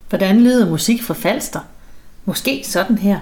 Hvordan lyder musik fra Falster? Måske sådan her.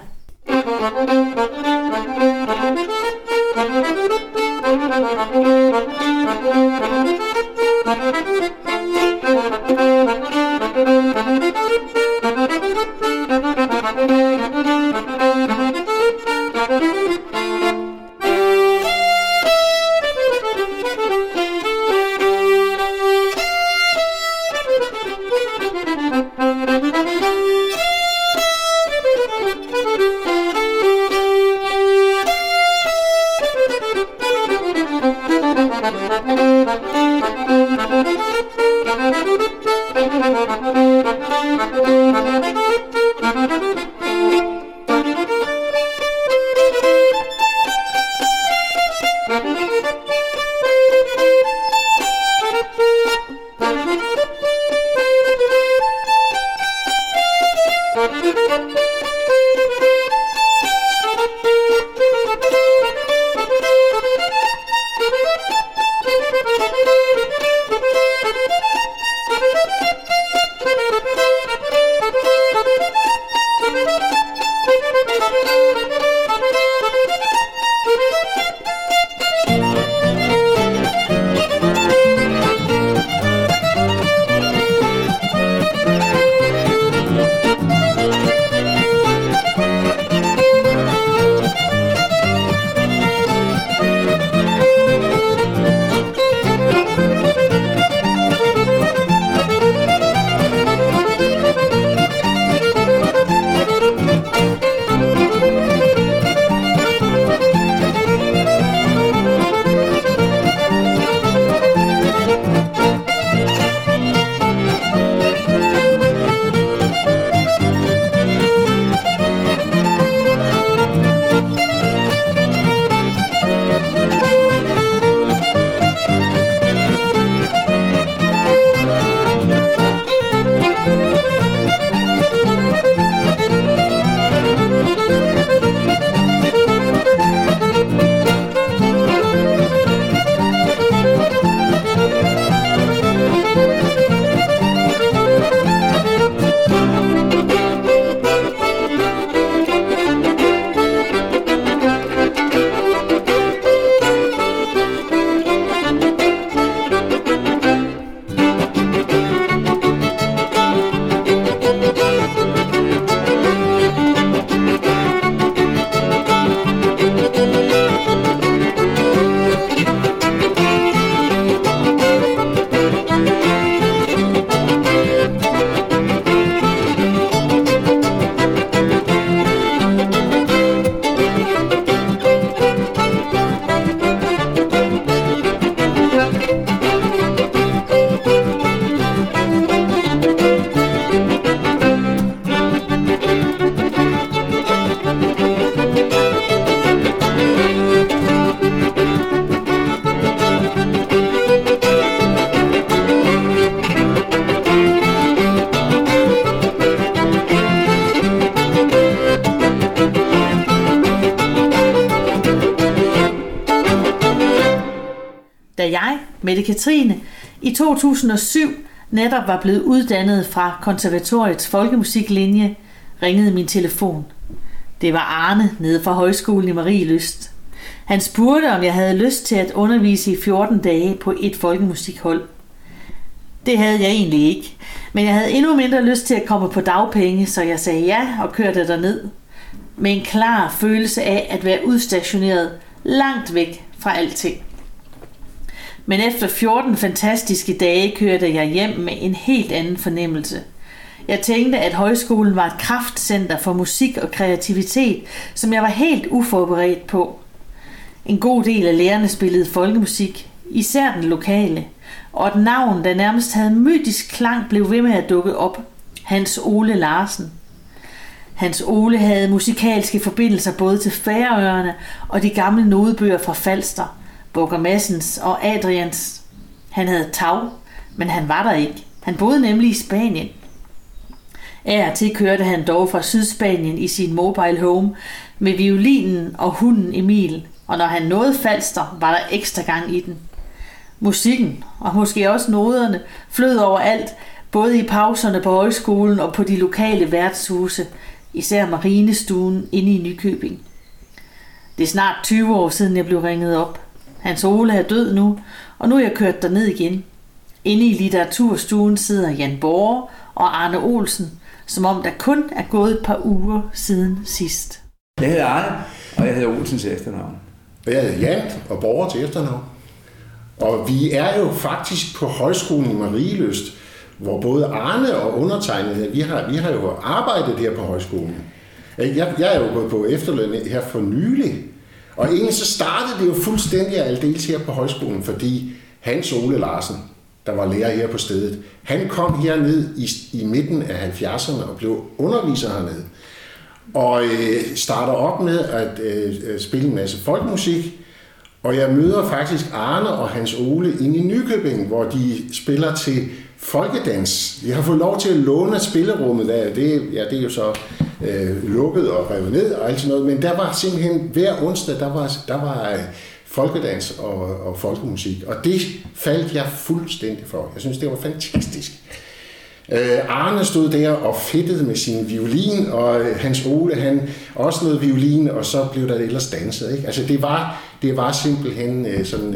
Da jeg, Mette Katrine, i 2007 netop var blevet uddannet fra konservatoriets folkemusiklinje, ringede min telefon. Det var Arne nede fra højskolen i Marielyst. Han spurgte, om jeg havde lyst til at undervise i 14 dage på et folkemusikhold. Det havde jeg egentlig ikke, men jeg havde endnu mindre lyst til at komme på dagpenge, så jeg sagde ja og kørte derned. Med en klar følelse af at være udstationeret langt væk fra alting. Men efter 14 fantastiske dage kørte jeg hjem med en helt anden fornemmelse. Jeg tænkte, at højskolen var et kraftcenter for musik og kreativitet, som jeg var helt uforberedt på. En god del af lærerne spillede folkemusik, især den lokale, og et navn, der nærmest havde mytisk klang, blev ved med at dukke op. Hans Ole Larsen. Hans Ole havde musikalske forbindelser både til Færøerne og de gamle nodebøger fra Falster, Burger Madsens og Adrians. Han havde tag, men han var der ikke. Han boede nemlig i Spanien. Af og til kørte han dog fra Sydspanien i sin mobile home med violinen og hunden Emil, og når han nåede Falster, var der ekstra gang i den. Musikken, og måske også noderne, flød overalt, både i pauserne på højskolen og på de lokale værtshuse, især Marinestuen inde i Nykøbing. Det er snart 20 år siden jeg blev ringet op. Hans Ole er død nu, og nu er jeg kørt derned igen. Inde i litteraturstuen sidder Jan Borge og Arne Olsen, som om der kun er gået et par uger siden sidst. Jeg hedder Arne, og jeg hedder Olsen til efternavn. Og jeg hedder Jan og Borge til efternavn. Og vi er jo faktisk på højskolen i Marielyst, hvor både Arne og undertegnede, vi har jo arbejdet her på højskolen. Jeg er jo gået på efterløn her for nylig. Og egentlig så startede det jo fuldstændig aldeles her på højskolen, fordi Hans Ole Larsen, der var lærer her på stedet, han kom herned i midten af 70'erne og blev underviser hernede. Og starter op med at spille en masse folkemusik. Og jeg møder faktisk Arne og Hans Ole inde i Nykøbing, hvor de spiller til folkedans. Jeg har fået lov til at låne spillerummet der. Det er jo så lukket og revet ned og alt sådan noget. Men der var simpelthen hver onsdag, der var folkedans og folkemusik. Og det faldt jeg fuldstændig for. Jeg synes, det var fantastisk. Arne stod der og fedtede med sin violin, og Hans Ole, han også noget violin, og så blev der ellers danset. Ikke? Altså det var simpelthen sådan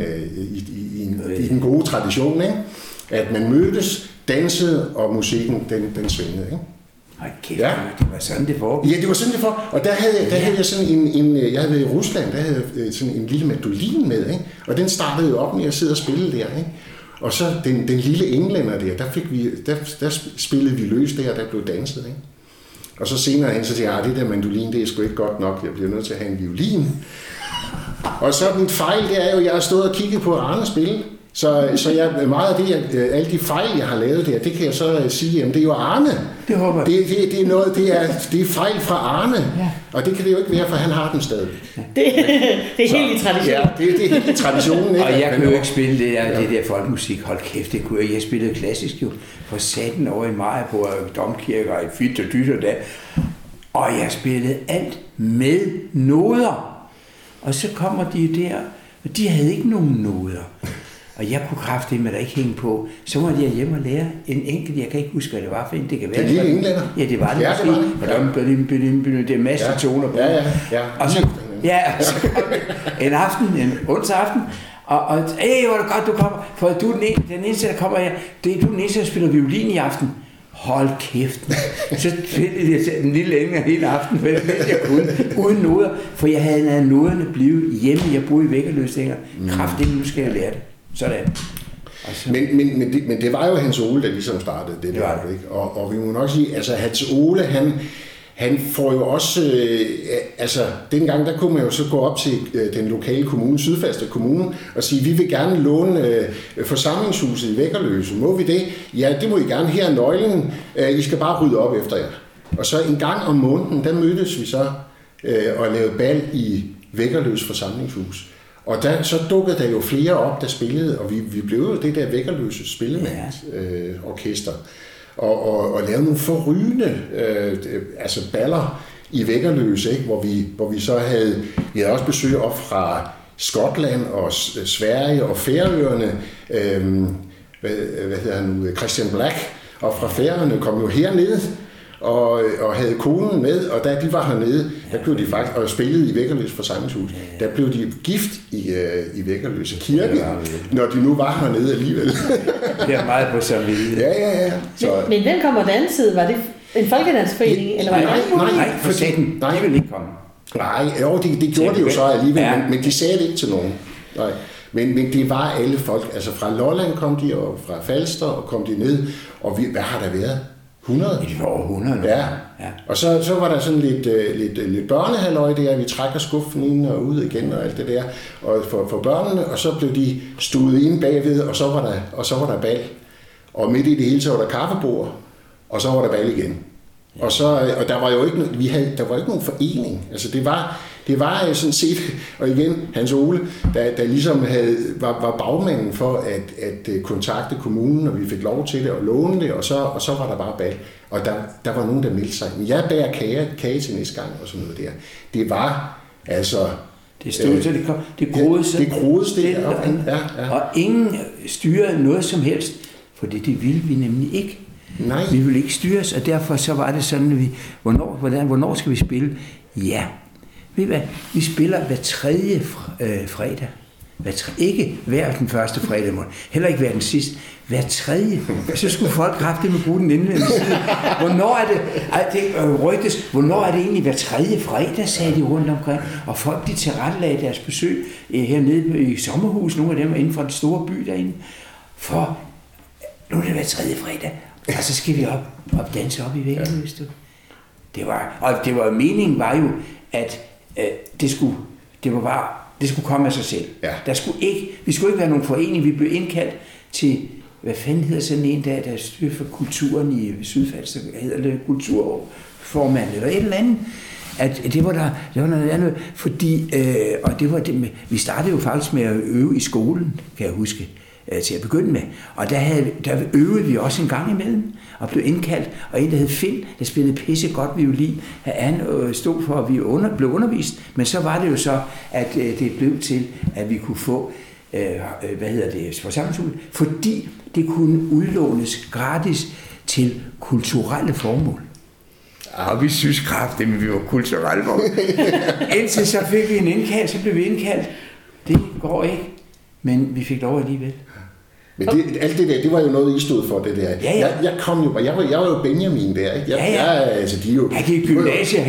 i den gode tradition, ikke? At man mødtes, dansede, og musikken den svingede. Ikke? Ej, kæft, ja. Det var sådan det foregik. Ja, det var sådan det for. Og der havde jeg sådan jeg havde været i Rusland, der havde jeg sådan en lille mandolin med, ikke? Og den startede jo op med at sidde og spille der, ikke? Og så den lille englænder der spillede vi løs der, der blev danset, ikke? Og så senere hen, så siger jeg, det der mandolin, det er sgu ikke godt nok, jeg bliver nødt til at have en violin. Og så den fejl, det er jo, jeg har stået og kigget på Arne spille, så jeg, meget af det, alle de fejl, jeg har lavet der, det kan jeg så sige, jamen det er jo Arne. Det håber jeg. Det er noget, det er fejl fra Arne, ja. Og det kan det jo ikke være, for han har den stadig. Det er helt i traditionen. Ja, det er helt i traditionen. Ikke? Og jeg kunne jo ikke spille det der folkemusik, hold kæft, det kunne jeg. Jeg spillede klassisk jo for satan over i Maribo og domkirker og i fyt og dyt og der. Og jeg spillede alt med noder. Og så kommer de der, og de havde ikke nogen noder. Og jeg kunne kraftedeme, der ikke hænge på. Så måtte jeg hjem og lære en enkelt, jeg kan ikke huske, hvad det var for en. Det kan være. Det er lige englænder. Ja, det var det. Ja, det var det. Det er masser af toner på. Ja. Og så kom en aften, en onsdag aften, og hvor er det godt, du kommer. For du er den eneste, der kommer her. Det er du den eneste, der spiller violin i aften. Hold kæft. Så spillede jeg den lille engel hele aften, for jeg kunne, uden noder. For jeg havde noderne blive hjemme. Jeg boede i Vækkerløsninger. Kraftedeme, nu skal jeg lære det. Sådan. Men det var jo Hans Ole, der ligesom startede det der, ikke? Og vi må nok sige, altså Hans Ole, han får jo også, altså dengang der kunne man jo så gå op til den lokale kommune, Sydfalster Kommune, og sige, vi vil gerne låne forsamlingshuset i Vækkerløse. Må vi det? Ja, det må I gerne. Her er nøglen. I skal bare rydde op efter jer. Og så en gang om måneden, der mødtes vi så og lavede bal i Vækkerløse forsamlingshus. Og så dukkede der jo flere op, der spillede, og vi blev jo det der Vækkerløse spillemandsorkester, og lavede nogle forrygende baller i Vækkerløse, ikke? Hvor vi så havde også besøg op fra Skotland og Sverige og Færøerne, hvad hedder han nu, Christian Black, og fra Færøerne kom jo hernede, og havde konen med, og da de var hernede, der blev de faktisk, og spillede i Vækkerløse forsamlingshus, der blev de gift i Vækkerløse kirke, når de nu var hernede alligevel. Det er meget på samvittighed. Ja. Men hvem kommer den anden side? Var det en folkedansforening? Eller var det nej, for satan. Nej, de ville ikke komme. Nej, det gjorde de jo så alligevel, men de sagde det ikke til nogen. Nej. Men det var alle folk, altså fra Lolland kom de, og fra Falster, og kom de ned, og hvad har der været? 100? Det var over 100 nu. Ja. Og så var der sådan lidt børnehalløj der, vi trækker skuffen ind og ud igen og alt det der, og for børnene, og så blev de stuet ind bagved, og så var der bal. Og midt i det hele, så var der kaffebord, og så var der bal igen. Ja. Og der var jo ikke der var ikke nogen forening. Altså det var sådan set, og igen Hans Ole, der ligesom var bagmanden for at kontakte kommunen, og vi fik lov til det og låne det, og så var der bare bal. Og der var nogen, der meldte sig. Men jeg bager kage til næste gang og sådan noget der. Det var altså... Det stod til, det groede sig. Det groede stille op. Ja. Og ingen styrede noget som helst, for det ville vi nemlig ikke. Nej. Vi ville ikke styres, og derfor så var det sådan, hvornår skal vi spille? Ja, ved I hvad? Vi spiller hver tredje fredag. Ikke hver den første fredag måned, heller ikke hver den sidste, hver tredje. Så skulle folk kraftigt med bruge den indvendige side. Hvornår er det rygtes, hvornår er det egentlig hver tredje fredag, sagde de rundt omkring. Og folk, de tilrettelagde deres besøg hernede i sommerhus, nogle af dem inden for den store by derinde. For nu er det hver tredje fredag, og så skal vi op danse op i væggen, hvis du. Meningen var jo, at det skulle komme af sig selv. Ja. Vi skulle ikke være nogen forening. Vi blev indkaldt til, hvad fanden hedder sådan en dag, der styrer for kulturen i Sydfalster, hedder det kulturformand eller et eller andet. At det var noget andet, fordi, og det var det med, vi startede jo faktisk med at øve i skolen, kan jeg huske, til at begynde med. Og der øvede vi også en gang imellem, og blev indkaldt, og en, der hed Finn, der spillede pisse godt violin, han stod for, at vi blev undervist, men så var det jo så, at det blev til, at vi kunne få, forsamlingshus, fordi det kunne udlånes gratis til kulturelle formål. Og vi synes kraftigt, men vi var kulturelle formål. Indtil så fik vi en indkald, så blev vi indkaldt. Det går ikke, men vi fik lov alligevel. Men alt det der, det var jo noget, I stod for, det der. Ja. Jeg var jo Benjamin der, ikke? De jo... Han gik i gymnasiet,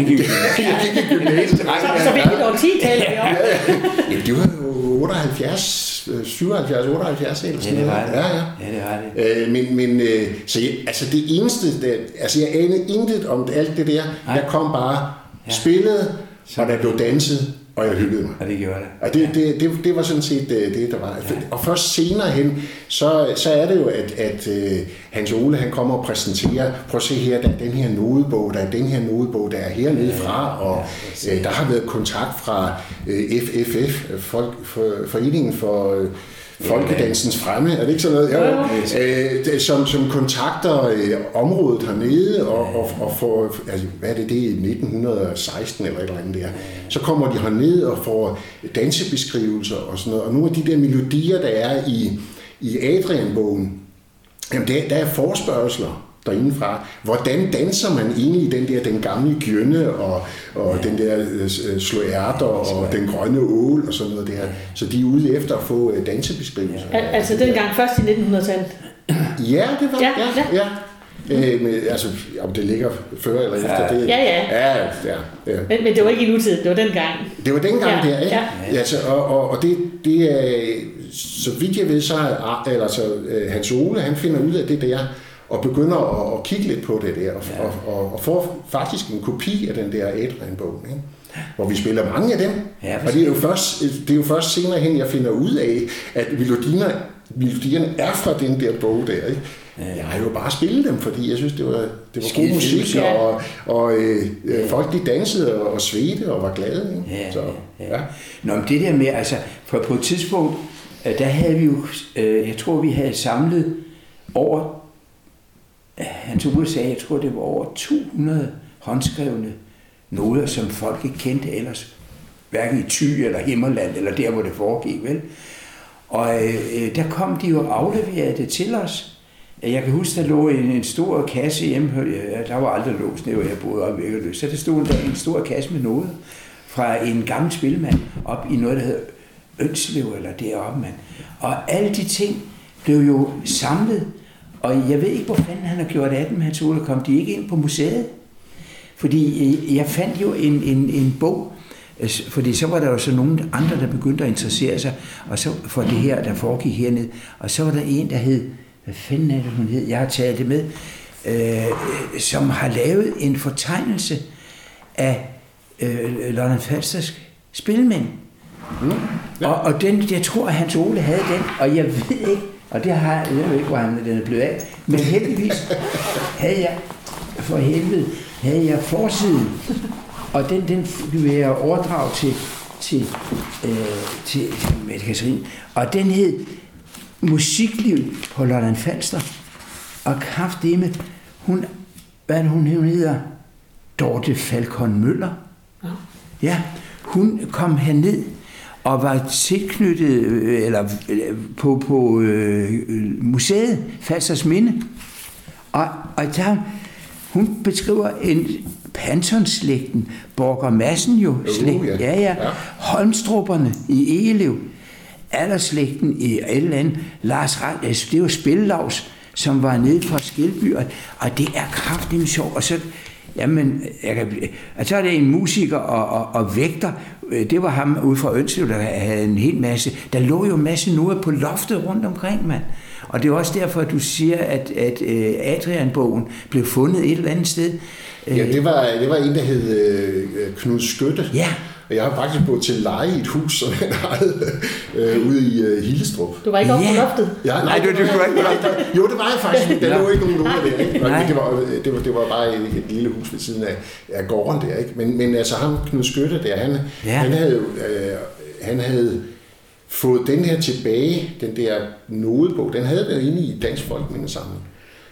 Så hvilket årti taler vi om? Ja, det var jo 78 eller sådan noget. Ja, det var det. Men så det eneste, jeg anede intet om alt det der. Jeg kom bare, spillede, og der blev danset, og jeg hyggede mig. Og det gjorde det. Og det var sådan set det, der var. Ja. Og først senere hen, så er det jo, at Hans Ole, han kommer og præsenterer, prøv at se her, der er den her nodebog, der er hernede fra, og der har været kontakt fra FFF, Foreningen for Folkedansens Fremme, er det ikke sådan noget? Som kontakter området hernede, og får, altså, hvad er det, i 1916 eller et eller andet der. Så kommer de hernede og får dansebeskrivelser og sådan noget, og nogle af de der melodier, der er i Adrian-bogen, jamen der er forspørgsler derindefra. Hvordan danser man egentlig den gamle gjønne og den der sløærter og den grønne ål og sådan noget der. Så de er ude efter at få dansebeskrivelser. Altså dengang først i 1900-tallet? Ja, det var ja. Om det ligger før eller efter det. Ja. Men det var ikke i nutid, det var dengang. Det var dengang der, ikke? Ja. Altså, og det er, så vidt jeg ved, så Hans Ole, han finder ud af det der, og begynder at kigge lidt på det der, og får faktisk en kopi af den der Adrian-bog, ikke? Hvor vi spiller mange af dem. Ja, og det er jo først senere hen, jeg finder ud af, at melodierne er fra den der bog der, ikke? Jeg har jo bare spillet dem, fordi jeg synes, det var god musik, og folk de dansede og svedte og var glade. Ikke? Ja. Nå, men det der med, altså, for på et tidspunkt, der havde vi jo, jeg tror, vi havde samlet over, Hans Ole sagde, jeg tror, det var over 200 håndskrevne noder, som folk ikke kendte ellers, hverken i Thy eller Himmerland, eller der, hvor det foregik, vel? Og der kom de jo og afleverede det til os. Jeg kan huske, der lå en stor kasse hjemme, der var aldrig låst ned, hvor jeg boede oppe i Vækkerløs. Så der stod der en stor kasse med noget fra en gammel spilmand op i noget, der hedder Ønslev, eller deroppe, mand. Og alle de ting blev jo samlet, og jeg ved ikke, hvor fanden han har gjort af dem, Hans Ole. Kom de ikke ind på museet? Fordi jeg fandt jo en bog, fordi så var der jo så nogle andre, der begyndte at interessere sig, og så for det her, der foregik hernede. Og så var der en, der hed, hvad fanden er det, hun hed? Jeg har taget det med, som har lavet en fortegnelse af Lolland-Falsters spilmænd. Ja. Og den, jeg tror, at Hans Ole havde den, og jeg ved ikke, og det har jeg ved ikke, hvor den er blevet af, men heldigvis havde jeg forsiden, og den vil jeg overdrage til Mette Katharine, og den hed Musikliv på Lolland Falster, og kraftedeme, hun hedder? Dorte Falcon Møller. Ja, hun kom herned og var tilknyttet på museet Falsters Minde. Og der, hun beskriver en Panton-slægten, Borger Madsen jo, ja. Holmstrupperne i Egelev, Allerslægten i et eller andet, Lars Rand, det var Spillelavs, som var nede fra Skelby, og det er kraftigt sjovt, og så jamen, så er det en musiker og vægter. Det var ham ude fra Ønslev, der havde en hel masse. Der lå jo en masse noder på loftet rundt omkring, mand. Og det er også derfor, at du siger, at Adrian-bogen blev fundet et eller andet sted. Ja, det var en, der hed Knud Skytte. Ja. Og jeg har faktisk boet til leje i et hus, som han ejede ude i Hildestrup. Du var ikke oppe på loftet? Ja, nej, det var ikke på loftet. Jo, det var jeg faktisk. Der lå ikke nogen noder der. Ikke? Det var bare et lille hus ved siden af gården der. Ikke? Men altså ham, Knud Skytte der, han havde fået den her tilbage, den der nodebog, den havde været inde i Dansk Folkemindesamling.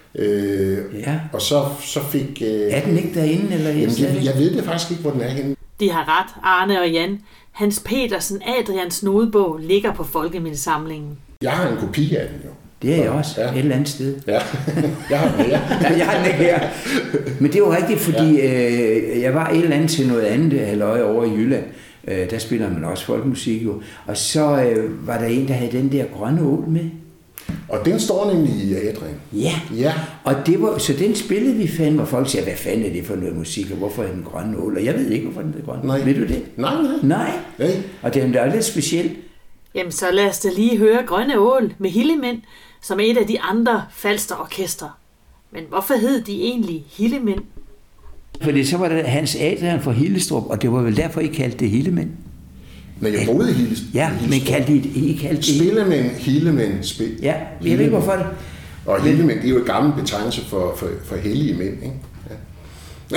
Og så fik... er den ikke derinde? Eller jeg ved det faktisk ikke, hvor den er henne. De har ret, Arne og Jan. Hans Petersen Adrians nodebog ligger på Folkemindesamlingen. Jeg har en kopi af den jo. Det er jeg også, et eller andet sted. Ja, jeg har den her. Jeg har den ikke her. Men det var rigtigt, fordi jeg var et eller andet til noget andet halvøje over i Jylland. Der spiller man også folkemusik jo. Og så var der en, der havde den der grønne ål med. Og den står nemlig i Adrian. Ja. Og det var, så den spillede vi fandme, og folk siger, hvad fanden er det for noget musik, og hvorfor er den grønne ål? Og jeg ved ikke, hvorfor den er grønne. Nej. Ved du det? Nej. Og det er lidt specielt. Jamen så lad os da lige høre Grønne Ål med Hillemænd, som er et af de andre Falster-orkestre. Men hvorfor hed de egentlig Hillemænd? Fordi så var der Hans Adrian fra Hillestrup, og det var vel derfor, I kaldte det Hillemænd. Men jeg boede i Hillestrup. Ja, men kaldte det Spillemænd, Hillemænd, Ja, jeg ved ikke hvorfor det. Og Hillemænd, det er jo et gammelt betegnelse for hellige mænd, ikke? Ja.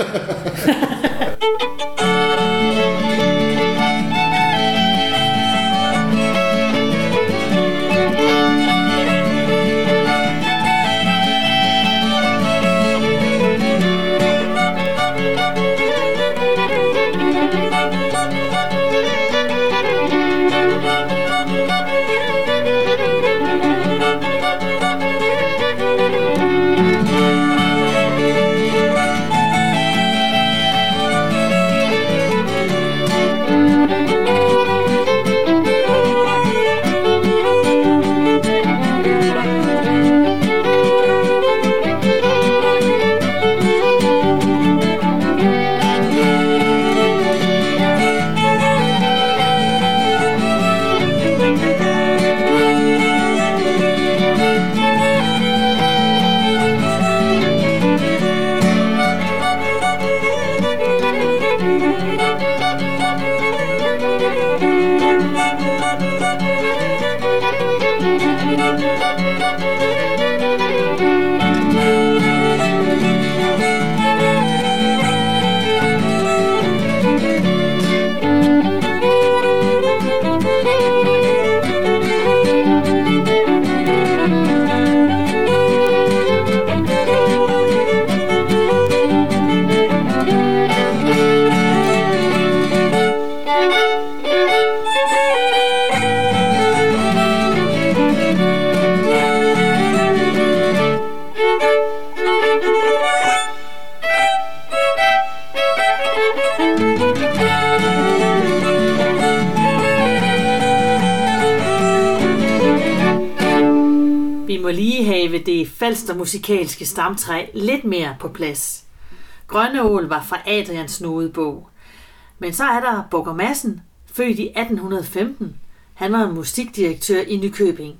Det Falster musikalske stamtræ lidt mere på plads. Grønne Ål var fra Adrians nodebog. Men så er der Borger Madsen, født i 1815. Han var en musikdirektør i Nykøbing.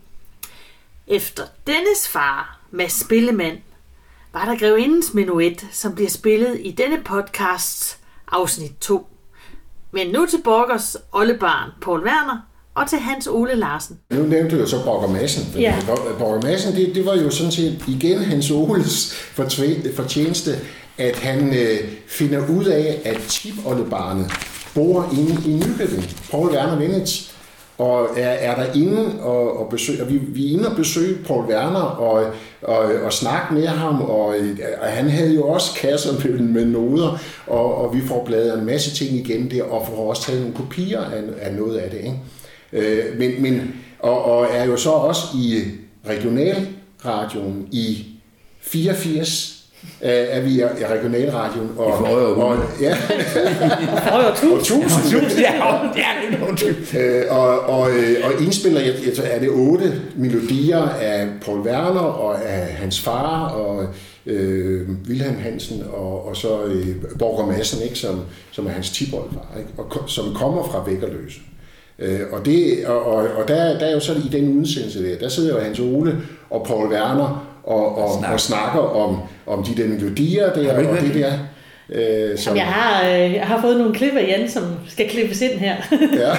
Efter dennes far, Mads Spillemand, var der Grevindens Menuet, som bliver spillet i denne podcasts afsnit 2. Men nu til Borgers oldebarn, Poul Werner, og til Hans Ole Larsen. Nu nævnte du jo så Borger Madsen. Ja. Borger Madsen, det var jo sådan set igen Hans Oles fortjeneste, at han finder ud af, at tipoldebarnet bor inde i Nykøbing. Poul Werner Wennitz, og er der inde og besøger. Vi er inde og besøge Poul Werner og snakke med ham, og han havde jo også kasser med noder, og vi får bladret en masse ting igen der, og får også taget nogle kopier af noget af det, ikke? Og er jo så også i regionalradioen i 84 er vi i regionalradioen. Og og indspiller, er det 8 melodier af Paul Werner og af hans far og Wilhelm Hansen og så Borger Madsen, ikke, som er hans tipoldfar, ikke, og som kommer fra Væggerløse. Og der er jo så i den udsendelse der sidder jo Hans Ole og Paul Werner og snakker om de der melodier der og det der. Jeg har fået nogle klip af Jan, som skal klippes ind her. Ja.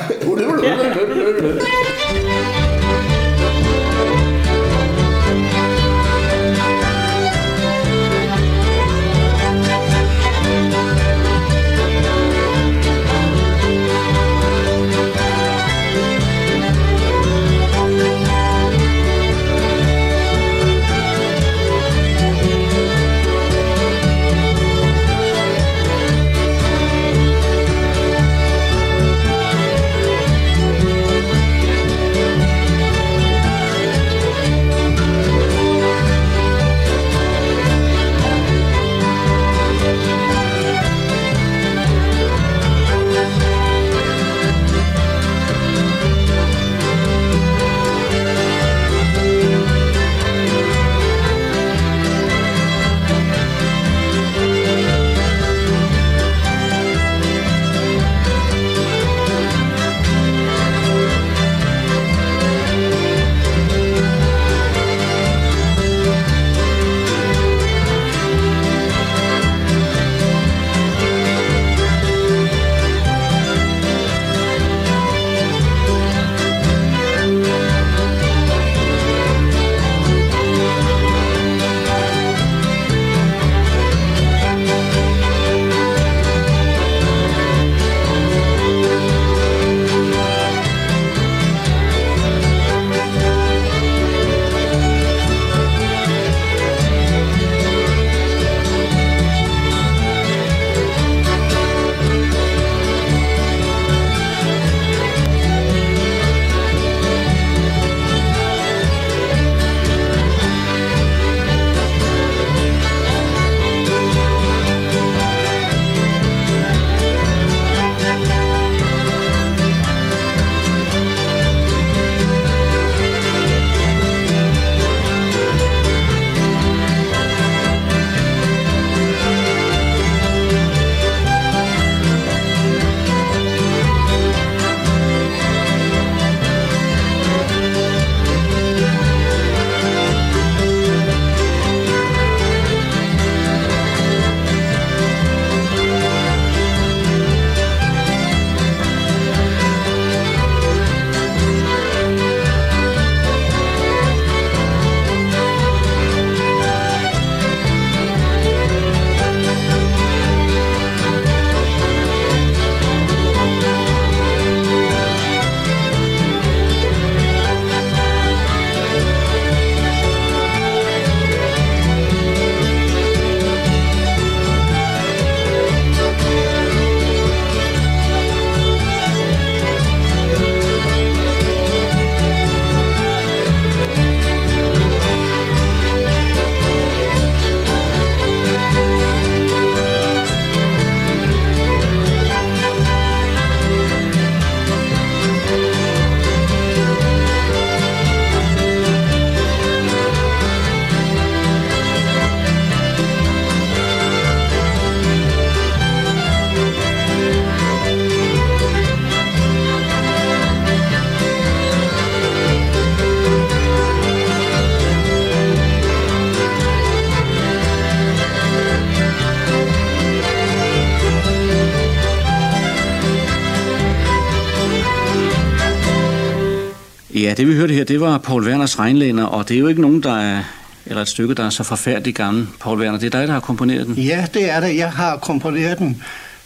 Ja, det vi hørte her, det var Paul Werners Rheinländer, og det er jo ikke nogen, eller et stykke, der er så forfærdeligt gammel, Paul Werner. Det er dig, der har komponeret den. Ja, det er det. Jeg har komponeret den.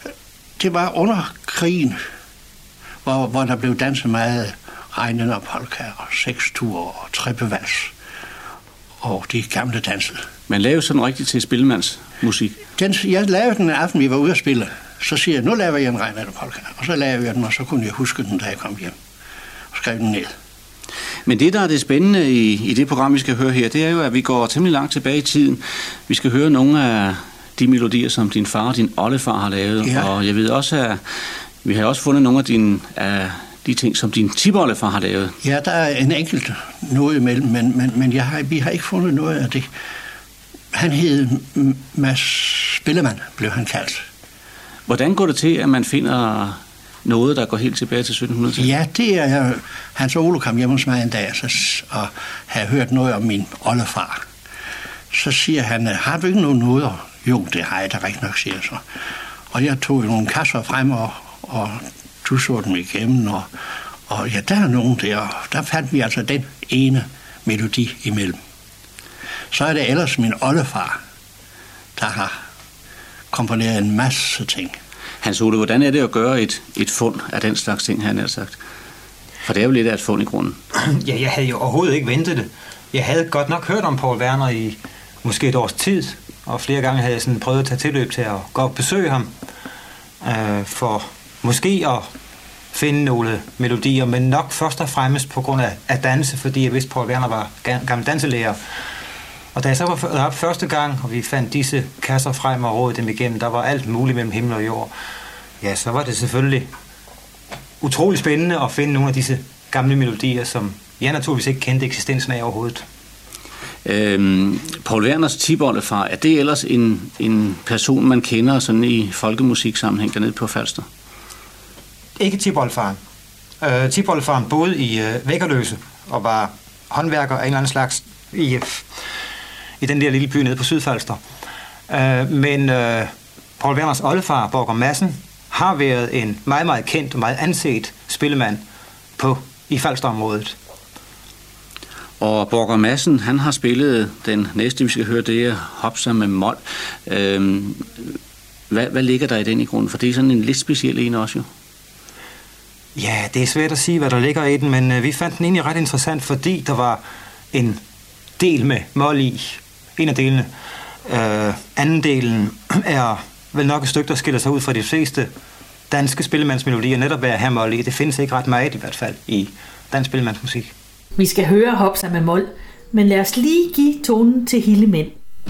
Det var under krigen, hvor der blev danset meget Rheinländer polka og sekstur og trippevals og de gamle danser. Man lavede sådan rigtigt til spillemandsmusik? Jeg lavede den en aften, vi var ude at spille. Så siger jeg, nu laver jeg en Rheinländer polka. Og så lavede jeg den, og så kunne jeg huske den, da jeg kom hjem. Og skrev den ned. Men det, der er det spændende i det program, vi skal høre her, det er jo, at vi går temmelig langt tilbage i tiden. Vi skal høre nogle af de melodier, som din far og din oldefar har lavet. Ja. Og jeg ved også, at vi har også fundet nogle af de ting, som din tipoldefar har lavet. Ja, der er en enkelt noget imellem, men vi har ikke fundet noget af det. Han hed Mads Spillemann, blev han kaldt. Hvordan går det til, at man finder noget, der går helt tilbage til 1700-tallet? Ja, det er Hans Ole kom hjem hos mig en dag og havde hørt noget om min oldefar. Så siger han, har du ikke nogen noder? Jo, det har jeg da rigtig nok, siger jeg så. Og jeg tog nogle kasser frem og du så dem igennem, og ja, der er nogen der, og der fandt vi altså den ene melodi imellem. Så er det ellers min oldefar, der har komponeret en masse ting. Hans Ole, hvordan er det at gøre et fund af den slags ting, han har sagt? For det er jo lidt af et fund i grunden. Ja, jeg havde jo overhovedet ikke ventet det. Jeg havde godt nok hørt om Poul Werner i måske et års tid, og flere gange havde jeg sådan prøvet at tage tilløb til at gå og besøge ham, for måske at finde nogle melodier, men nok først og fremmest på grund af danse, fordi jeg vidste, at Poul Werner var gammel danselærer. Og da jeg så var op første gang, og vi fandt disse kasser frem og rådede dem igennem, der var alt muligt mellem himmel og jord. Ja, så var det selvfølgelig utrolig spændende at finde nogle af disse gamle melodier, som jeg naturligvis ikke kendte eksistensen af overhovedet. Poul Werners tipoldefar, er det ellers en person, man kender sådan i folkemusiksammenhæng dernede på Falster? Ikke tipoldefaren. Tipoldefaren boede i Væggerløse og var håndværker af en eller anden slags i den der lille by nede på Sydfalster. Men Poul Werners oldefar, Borger Madsen, har været en meget, meget kendt og meget anset spillemand i Falsterområdet. Og Borger Madsen, han har spillet den næste, vi skal høre, det er Hopsa med mol. Hvad ligger der i den i grunden? For det er sådan en lidt speciel en også jo. Ja, det er svært at sige, hvad der ligger i den, men vi fandt den egentlig ret interessant, fordi der var en del med mol i. En af delene. Anden delen er vel nok et stykke, der skiller sig ud fra de fleste danske spillemandsmelodier, netop at have mol i. Det findes ikke ret meget i hvert fald i dansk spillemandsmusik. Vi skal høre Hopsa med mol, men lad os lige give tonen til Hildemænd.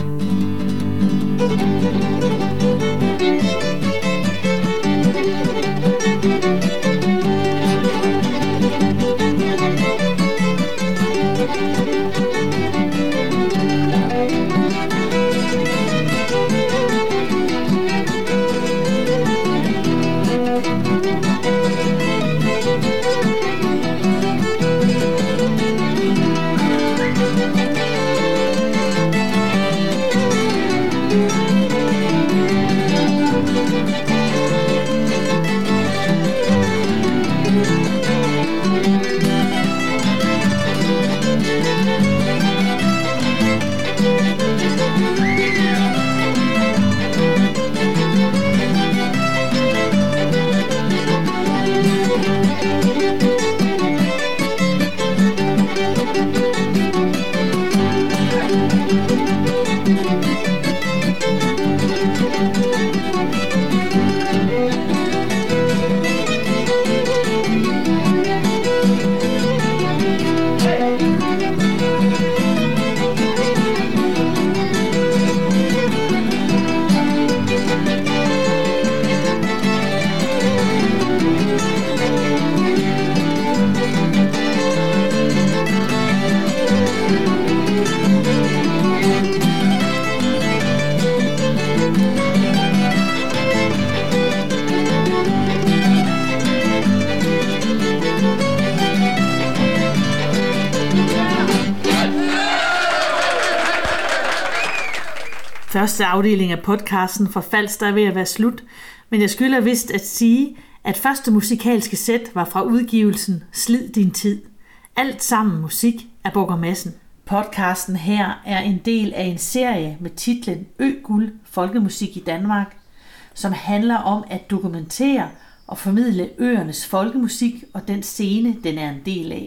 Første afdeling af podcasten fra Falster er ved at være slut, men jeg skylder vist at sige, at første musikalske sæt var fra udgivelsen Slid din tid. Alt sammen musik af Borger Madsen. Podcasten her er en del af en serie med titlen Øguld folkemusik i Danmark, som handler om at dokumentere og formidle øernes folkemusik og den scene, den er en del af.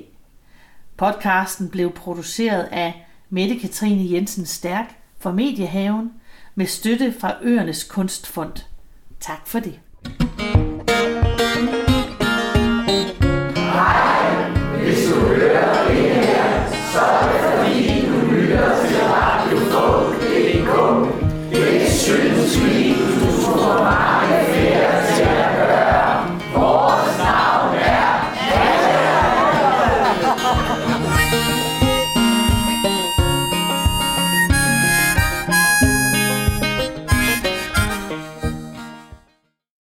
Podcasten blev produceret af Mette Katrine Jensen Stærk for Mediehaven med støtte fra Øernes Kunstfond. Tak for det.